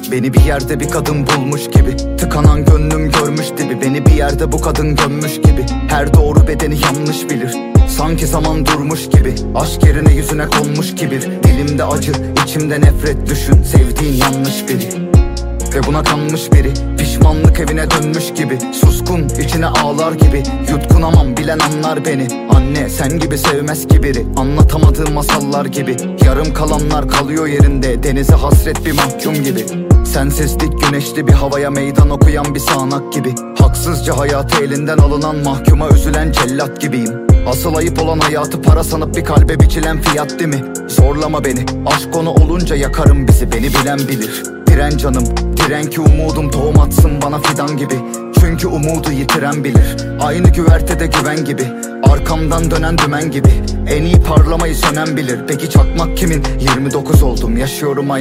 Beni bir yerde bir kadın bulmuş gibi, tıkanan gönlüm görmüş dibi. Beni bir yerde bu kadın gömmüş gibi, her doğru bedeni yanlış bilir. Sanki zaman durmuş gibi, aşk yerine yüzüne konmuş kibir. Dilimde acı, içimde nefret, düşün sevdiğin yanlış biri. Ve buna kanmış biri, pişmanlık evine dönmüş gibi. Suskun, içine ağlar gibi, yutkunamam, bilen anlar beni. Anne sen gibi sevmez ki biri, anlatamadığım masallar gibi. Yarım kalanlar kalıyor yerinde, denize hasret bir mahkum gibi. Sensizlik güneşli bir havaya meydan okuyan bir sağanak gibi. Haksızca hayatı elinden alınan mahkuma üzülen cellat gibiyim. Asıl ayıp olan hayatı para sanıp bir kalbe biçilen fiyat değil mi? Zorlama beni, aşk konu olunca yakarım bizi, beni bilen bilir. Diren canım, diren ki umudum tohum atsın bana fidan gibi. Çünkü umudu yitiren bilir, aynı güvertede güven gibi. Arkamdan dönen dümen gibi, en iyi parlamayı sönen bilir. Peki çakmak kimin? 29 oldum, yaşıyorum